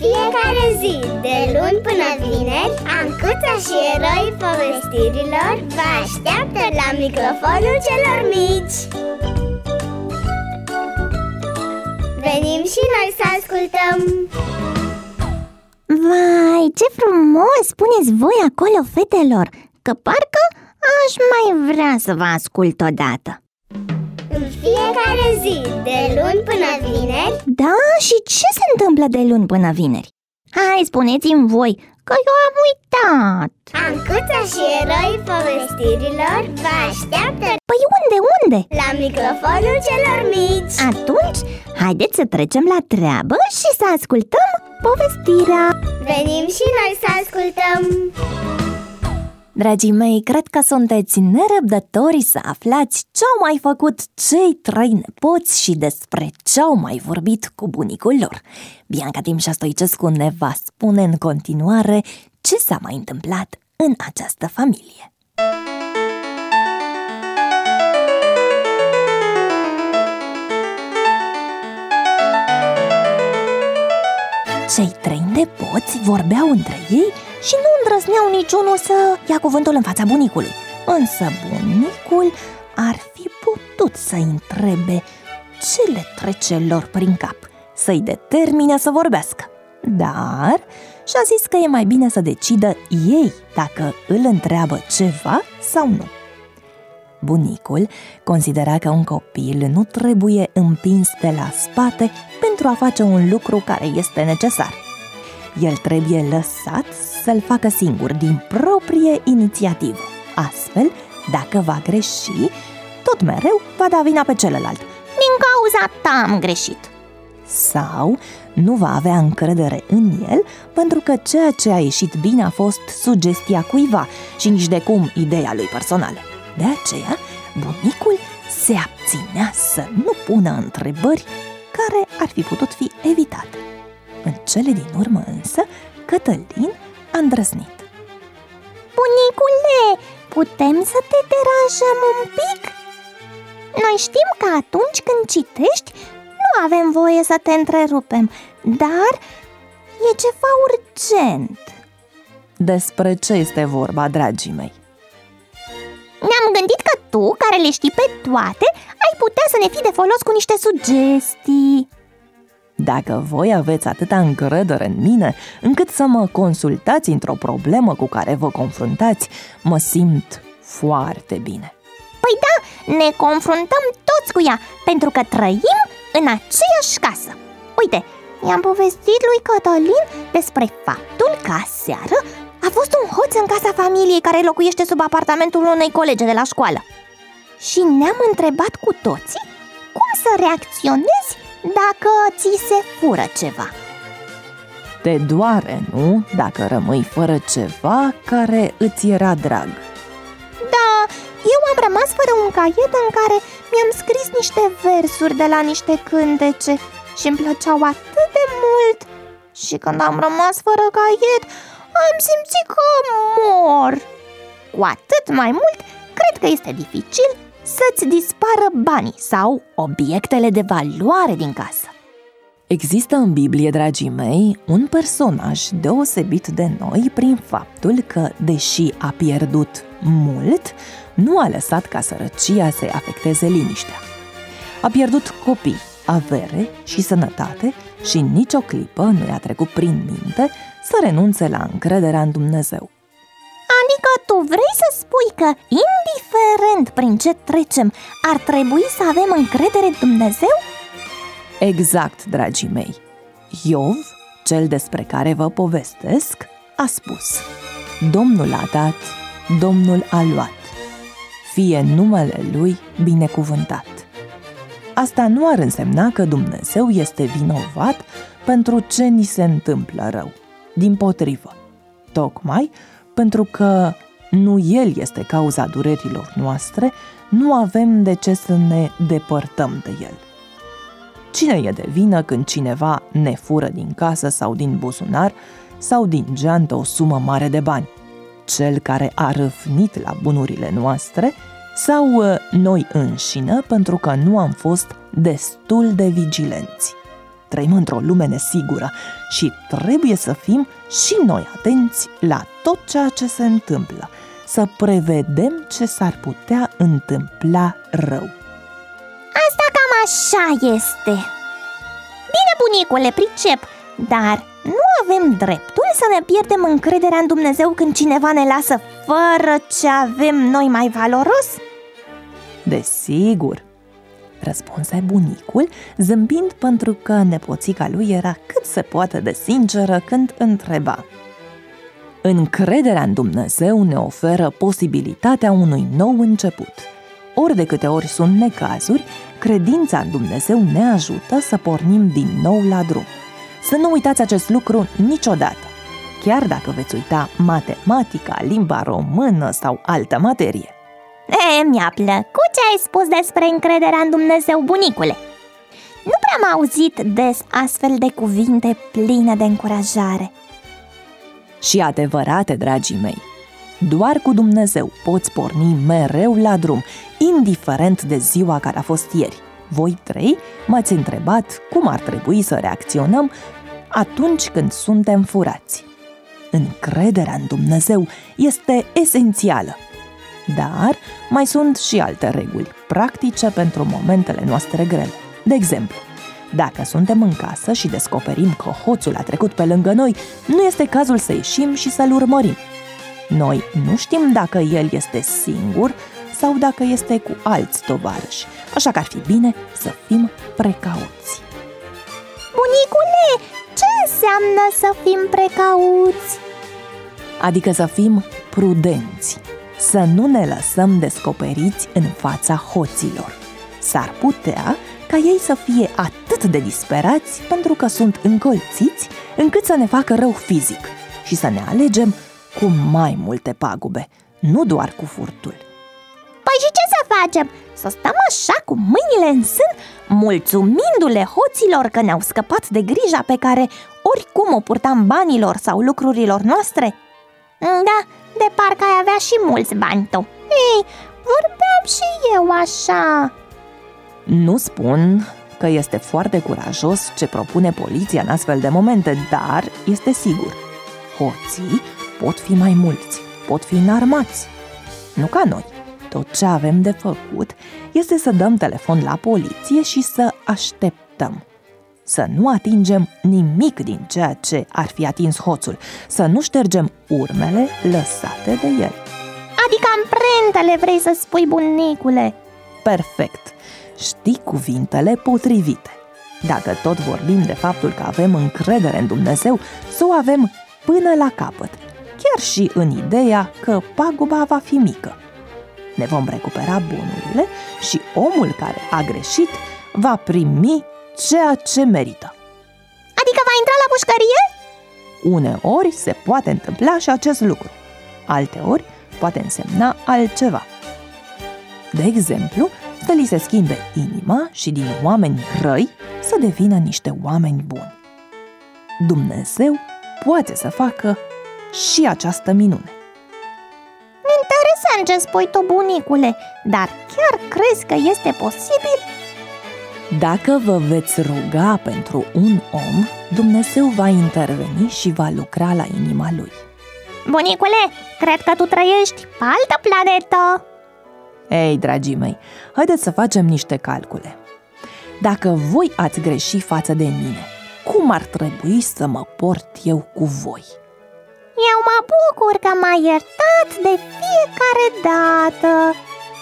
fiecare zi, de luni până vineri, Ancuța și eroii povestirilor vă așteaptă la microfonul celor mici. Venim și noi să ascultăm! Vai, ce frumos spuneți voi acolo, fetelor, că parcă aș mai vrea să vă ascult odată. În fiecare zi, de luni până vineri. Da? Și ce se întâmplă de luni până vineri? Hai, spuneți-mi voi, că eu am uitat. Ancuța și eroii povestirilor vă așteaptă. Păi unde? La microfonul celor mici. Atunci, haideți să trecem la treabă și să ascultăm povestirea. Venim și noi să ascultăm. Dragii mei, cred că sunteți nerăbdători să aflați ce-au mai făcut cei 3 nepoți și despre ce-au mai vorbit cu bunicul lor. Bianca Timșa Stoicescu ne va spune în continuare ce s-a mai întâmplat în această familie. Cei 3 nepoți vorbeau între ei și nu îndrăzneau niciunul să ia cuvântul în fața bunicului. Însă bunicul ar fi putut să-i întrebe ce le trece lor prin cap, să-i determine să vorbească. Dar și-a zis că e mai bine să decidă ei dacă îl întreabă ceva sau nu. Bunicul considera că un copil nu trebuie împins de la spate pentru a face un lucru care este necesar. El trebuie lăsat să-l facă singur, din proprie inițiativă. Astfel, dacă va greși, tot mereu va da vina pe celălalt. Din cauza ta am greșit. Sau nu va avea încredere în el pentru că ceea ce a ieșit bine a fost sugestia cuiva și nici de cum ideea lui personală. De aceea, bunicul se abținea să nu pună întrebări care ar fi putut fi evitate. În cele din urmă însă, Cătălin a îndrăznit. Bunicule, putem să te deranjăm un pic? Noi știm că atunci când citești, nu avem voie să te întrerupem, dar e ceva urgent. Despre ce este vorba, dragii mei? Ne-am gândit că tu, care le știi pe toate, ai putea să ne fii de folos cu niște sugestii. Dacă voi aveți atâta încredere în mine încât să mă consultați într-o problemă cu care vă confruntați, mă simt foarte bine. Păi da, ne confruntăm toți cu ea, pentru că trăim în aceeași casă. Uite, i-am povestit lui Cătălin despre faptul că aseară a fost un hoț în casa familiei care locuiește sub apartamentul unei colege de la școală. Și ne-am întrebat cu toții cum să reacționezi dacă ți se fură ceva. Te doare, nu? Dacă rămâi fără ceva care îți era drag. Da, eu am rămas fără un caiet în care mi-am scris niște versuri de la niște cântece și îmi plăceau atât de mult. Și când am rămas fără caiet, am simțit că mor. Cu atât mai mult, cred că este dificil să-ți dispară banii sau obiectele de valoare din casă. Există în Biblie, dragii mei, un personaj deosebit de noi prin faptul că, deși a pierdut mult, nu a lăsat ca sărăcia să-i afecteze liniștea. A pierdut copii, avere și sănătate și în nicio clipă nu i-a trecut prin minte să renunțe la încrederea în Dumnezeu. Adică tu vrei să spui că, indiferent prin ce trecem, ar trebui să avem încredere în Dumnezeu? Exact, dragii mei. Iov, cel despre care vă povestesc, a spus: Domnul a dat, Domnul a luat. Fie numele Lui binecuvântat. Asta nu ar însemna că Dumnezeu este vinovat pentru ce ni se întâmplă rău. Dimpotrivă, tocmai pentru că nu El este cauza durerilor noastre, nu avem de ce să ne depărtăm de El. Cine e de vină când cineva ne fură din casă sau din buzunar sau din geantă o sumă mare de bani? Cel care a râvnit la bunurile noastre sau noi înșine pentru că nu am fost destul de vigilenți? trăim într-o lume nesigură și trebuie să fim și noi atenți la tot ceea ce se întâmplă, să prevedem ce s-ar putea întâmpla rău. Asta cam așa este. Bine, bunicule, pricep, dar nu avem dreptul să ne pierdem încrederea în Dumnezeu când cineva ne lasă fără ce avem noi mai valoros? Desigur, răspunse bunicul, zâmbind pentru că nepoțica lui era cât se poate de sinceră când întreba. Încrederea în Dumnezeu ne oferă posibilitatea unui nou început. Ori de câte ori sunt necazuri, credința în Dumnezeu ne ajută să pornim din nou la drum. Să nu uitați acest lucru niciodată. Chiar dacă veți uita matematica, limba română sau altă materie. Mi-a plăcut ce ai spus despre încrederea în Dumnezeu, bunicule. Nu prea am auzit des astfel de cuvinte pline de încurajare. Și adevărate, dragii mei, doar cu Dumnezeu poți porni mereu la drum, indiferent de ziua care a fost ieri. Voi trei m-ați întrebat cum ar trebui să reacționăm atunci când suntem furați. Încrederea în Dumnezeu este esențială. Dar mai sunt și alte reguli practice pentru momentele noastre grele. De exemplu, dacă suntem în casă și descoperim că hoțul a trecut pe lângă noi, nu este cazul să ieșim și să-l urmărim. Noi nu știm dacă el este singur sau dacă este cu alți tovarăși, așa că ar fi bine să fim precauți. Bunicule, ce înseamnă să fim precauți? Adică să fim prudenți, să nu ne lăsăm descoperiți în fața hoților. S-ar putea ca ei să fie atât de disperați pentru că sunt încolțiți, încât să ne facă rău fizic și să ne alegem cu mai multe pagube, nu doar cu furtul. Păi și ce să facem? Să stăm așa cu mâinile în sân, mulțumindu-le hoților că ne-au scăpat de grija pe care oricum o purtam banilor sau lucrurilor noastre? Da, de parcă ai avea și mulți bani tu. Ei, vorbeam și eu așa. Nu spun că este foarte curajos ce propune poliția în astfel de momente, dar este sigur, hoții pot fi mai mulți, pot fi înarmați. Nu ca noi. Tot ce avem de făcut este să dăm telefon la poliție și să așteptăm. Să nu atingem nimic din ceea ce ar fi atins hoțul, să nu ștergem urmele lăsate de el. Adică amprentele vrei să spui, bunicule? Perfect! Știi cuvintele potrivite. Dacă tot vorbim de faptul că avem încredere în Dumnezeu, să o avem până la capăt, chiar și în ideea că paguba va fi mică. Ne vom recupera bunurile și omul care a greșit va primi ceea ce merită. Adică va intra la pușcărie? Uneori se poate întâmpla și acest lucru. Alteori poate însemna altceva. De exemplu, să li se schimbe inima și din oameni răi să devină niște oameni buni. Dumnezeu poate să facă și această minune. Interesant ce spui tu, bunicule, dar chiar crezi că este posibil? Dacă vă veți ruga pentru un om, Dumnezeu va interveni și va lucra la inima lui. Bunicule, cred că tu trăiești pe altă planetă. Ei, dragii mei, haideți să facem niște calcule. Dacă voi ați greși față de mine, cum ar trebui să mă port eu cu voi? Eu mă bucur că m-ai iertat de fiecare dată.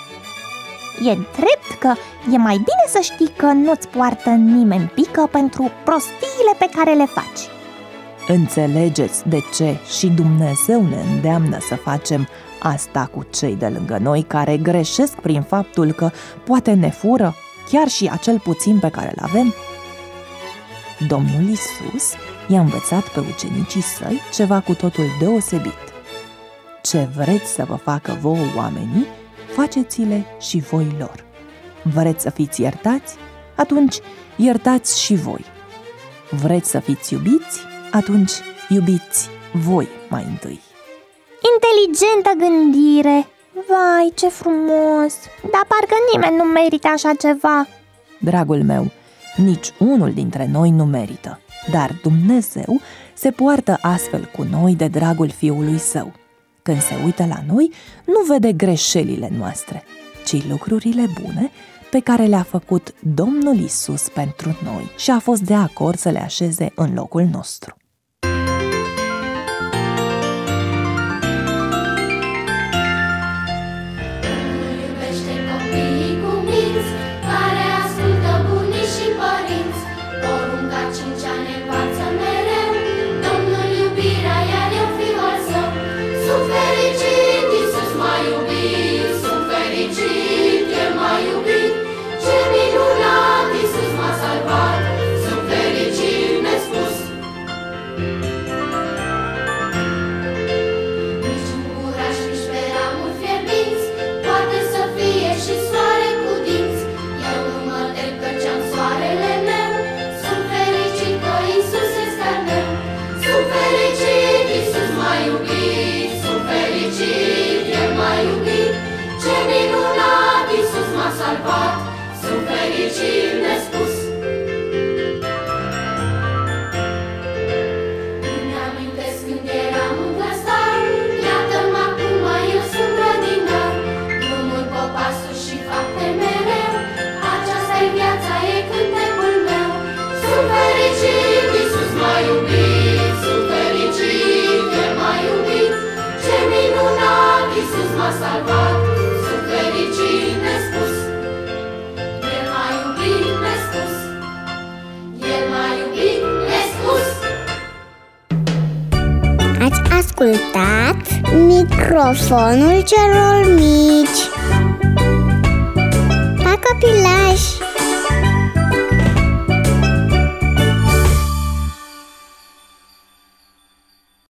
E drept că e mai bine să știi că nu-ți poartă nimeni pică pentru prostiile pe care le faci. Înțelegeți de ce și Dumnezeu ne îndeamnă să facem asta cu cei de lângă noi care greșesc prin faptul că poate ne fură chiar și acel puțin pe care îl avem? Domnul Iisus i-a învățat pe ucenicii săi ceva cu totul deosebit. Ce vreți să vă facă vouă oamenii, faceți-le și voi lor. Vreți să fiți iertați? Atunci iertați și voi. Vreți să fiți iubiți? Atunci iubiți voi mai întâi. Inteligentă gândire! Vai, ce frumos! Dar parcă nimeni nu merită așa ceva. Dragul meu, Nici unul dintre noi nu merită, dar Dumnezeu se poartă astfel cu noi de dragul Fiului Său. Când se uită la noi, nu vede greșelile noastre, ci lucrurile bune pe care le-a făcut Domnul Iisus pentru noi și a fost de acord să le așeze în locul nostru. Ați ascultat Microfonul celor mici. Pa, copilași!